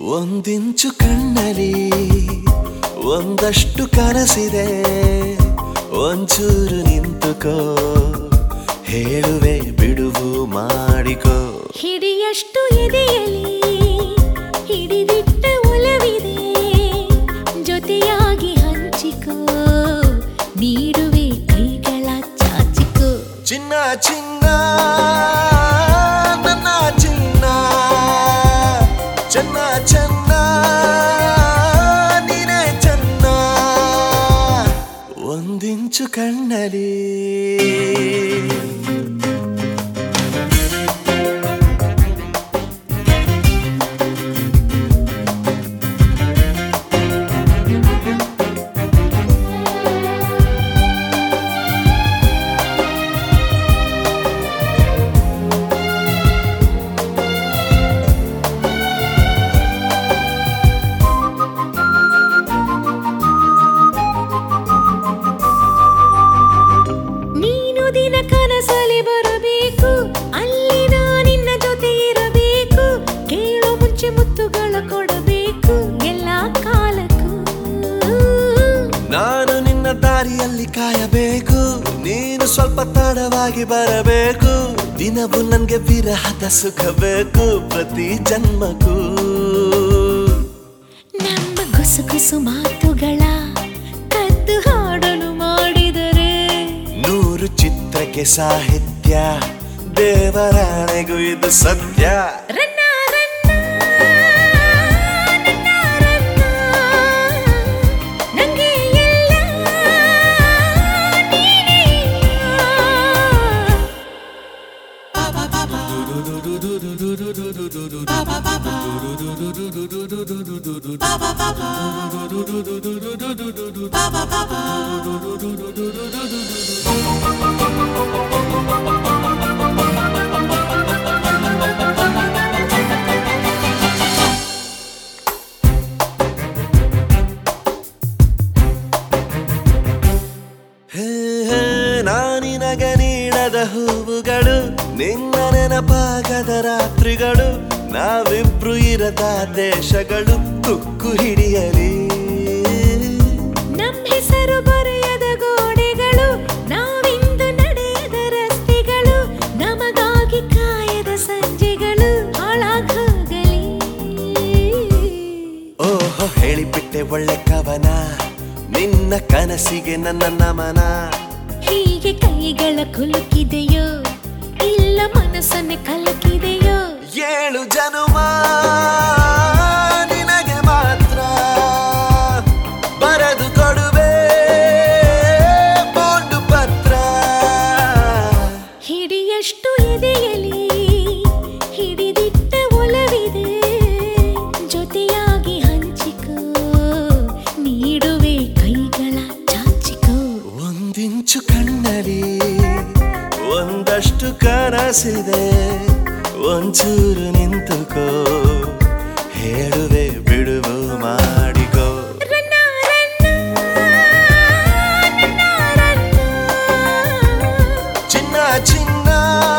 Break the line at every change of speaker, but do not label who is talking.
ಒಂದಿಂಚು ಕಣ್ಣಲ್ಲಿ ಒಂದಷ್ಟು ಕನಸಿದೆ, ಒಂಚೂರು ನಿಂತುಕೋ, ಹೇಳುವೆ ಬಿಡುವು ಮಾಡಿಕೋ.
ಹಿಡಿಯಷ್ಟು ಎದೆಯಲಿ ಹಿಡಿದಿಟ್ಟ ಒಲವಿದೆ, ಜೊತೆಯಾಗಿ ಹಂಚಿಕೋ, ನೀಡುವೆ ಕೈಗಳ ಚಾಚಿಕೋ.
ಚಿನ್ನ ಚಿನ್ನ ನನ್ನ ಚಿನ್ನ, ಚೆನ್ನ ಚೆನ್ನ ನೀನೇ ಚೆನ್ನ, ಒಂದಿಂಚು ಕಣ್ಣಲ್ಲಿ.
ಕನಸಲಿ ಬರಬೇಕು, ಅಲ್ಲಿ ನಿನ್ನ ಜೊತೆ ಇರಬೇಕು, ಕೇಳೋ ಮುಂಚೆ ಮುತ್ತುಗಳ ಕೊಡಬೇಕು ಎಲ್ಲ ಕಾಲಕ್ಕೂ.
ನಾನು ನಿನ್ನ ದಾರಿಯಲ್ಲಿ ಕಾಯಬೇಕು, ನೀನು ಸ್ವಲ್ಪ ತಡವಾಗಿ ಬರಬೇಕು, ದಿನವೂ ನನ್ಗೆ ವಿರಹದ ಸುಖ ಬೇಕು ಪ್ರತಿ ಜನ್ಮಕ್ಕೂ.
ನಮ್ಮ ಗುಸುಗುಸು ಮಾತುಗಳ ಕದ್ದು ಹಾಡಲು ಮಾಡಿದರೆ
100 ಚಿತ್ರಕ್ಕೆ ಸಾಹಿತ್ಯ, ದೇವರಾಣೆಗೂ ಇದು ಸತ್ಯ.
ರನ್ನ ರನ್ನ ನನ್ನ ರನ್ನ, ನಂಗೆ ಎಲ್ಲ ನೀನೇ.
ನಾನಿನಗೆ ನೀಡದ ಹೂವುಗಳು, ನಿನ್ನ ನೆನಪಾಗದ ರಾತ್ರಿಗಳು, ನಾವಿಬ್ರು ಇರದ ದೇಶಗಳು ತುಕ್ಕು ಹಿಡಿಯಲಿ.
ನಮ್ಮ ಹೆಸರು ಬರೆಯದ ಗೋಡೆಗಳು, ನಾವಿಂದು ನಡೆಯದ ರಸ್ತೆಗಳು, ನಮಗಾಗಿ ಕಾಯದ ಸಂಜೆಗಳು ಹಾಳಾಗೋಗಲಿ.
ಓಹೋ ಹೇಳಿಬಿಟ್ಟೆ ಒಳ್ಳೆ ಕವನ, ನಿನ್ನ ಕನಸಿಗೆ ನನ್ನ ನಮನ.
ಹೀಗೆ ಕೈಗಳ ಕುಲುಕಿದೆಯೋ ಇಲ್ಲ ಮನಸ್ಸನ್ನೇ ಕಲಕಿದೆಯೋ,
7 ಜನುಮ ನಿನಗೆ ಮಾತ್ರ ಬರೆದು ಕೊಡುವೆ ಬೋಂಡು ಪತ್ರ.
ಹಿಡಿಯಷ್ಟು ಎದೆಯಲಿ ಹಿಡಿದಿಟ್ಟ ಒಲವಿದೆ, ಜೊತೆಯಾಗಿ ಹಂಚಿಕೋ, ನೀಡುವೆ ಕೈಗಳ ಚಾಚಿಕೋ.
ಒಂದಿಂಚು ಕಣ್ಣಲ್ಲಿ ಒಂದಷ್ಟು ಕನಸಿದೆ, ಒಂಚೂರು ನಿಂತುಕೋ, ಹೇಳುವೆ ಬಿಡುವು ಮಾಡಿಕೋ.
ರನ್ನ ರನ್ನ ನನ್ನ ರನ್ನ,
ಚಿನ್ನ ಚಿನ್ನ